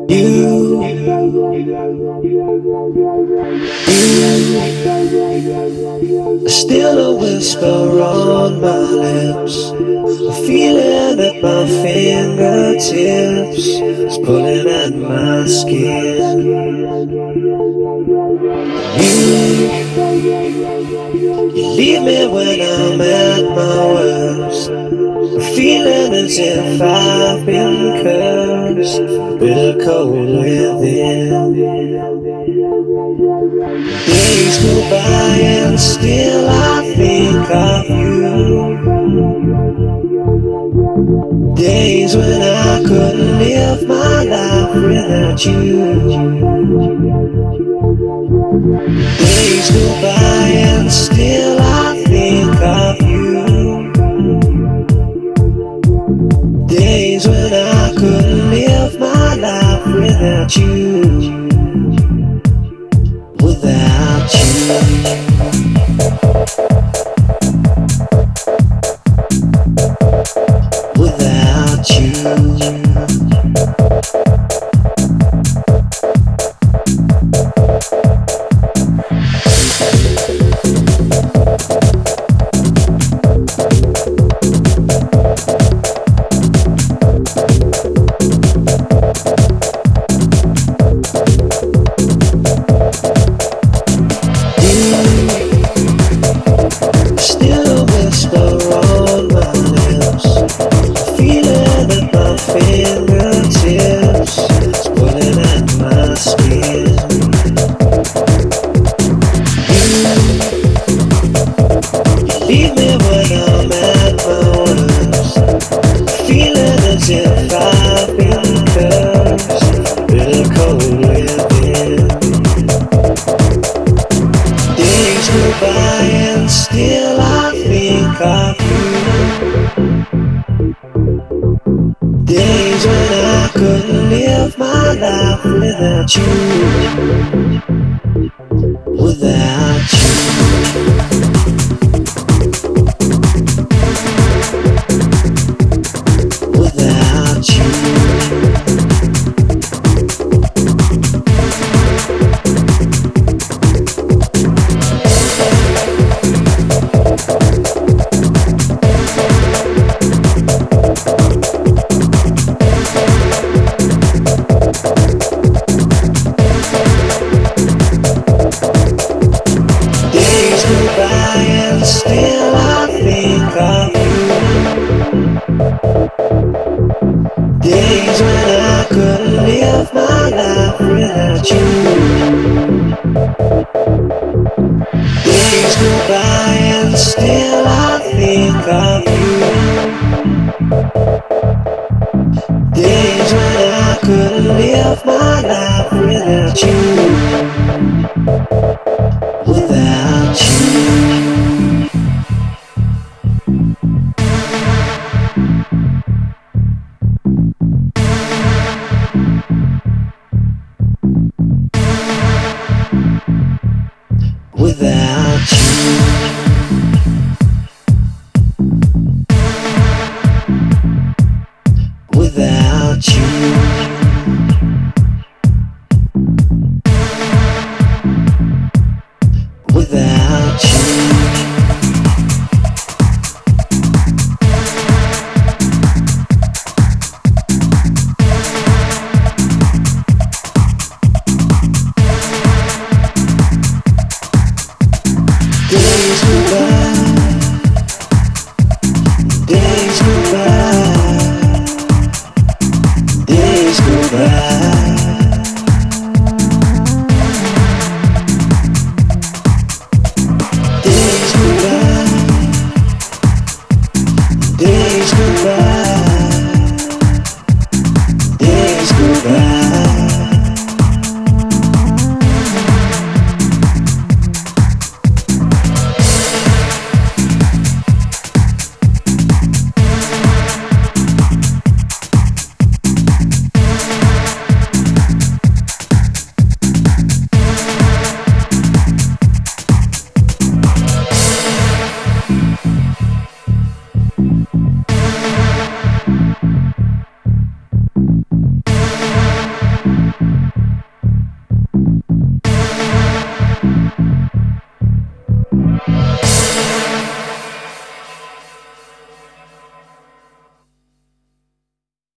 You, still a whisper on my lips, a feeling at my fingertips, it's pulling at my skin. You leave me when I'm at my worst, a feeling as if I've been cursed, bitter cold within. Days go by and still I think of you. Days when I couldn't live my life without you. Days go by and still I think of you. Days when I couldn't live my life without you. Without you. Without you. Still a whisper on my lips, feeling at my fingertips, it's pulling at my skin. You leave me when I'm at my worst, feeling as if I've been cursed, bitter cold within. Days go by and still I think of you. Days when I couldn't live my life without you. Without you. Without you. Days go by and still I think of you. Days when I couldn't live my life without you. Days go by and still I think of you. Days when I couldn't live my life without you.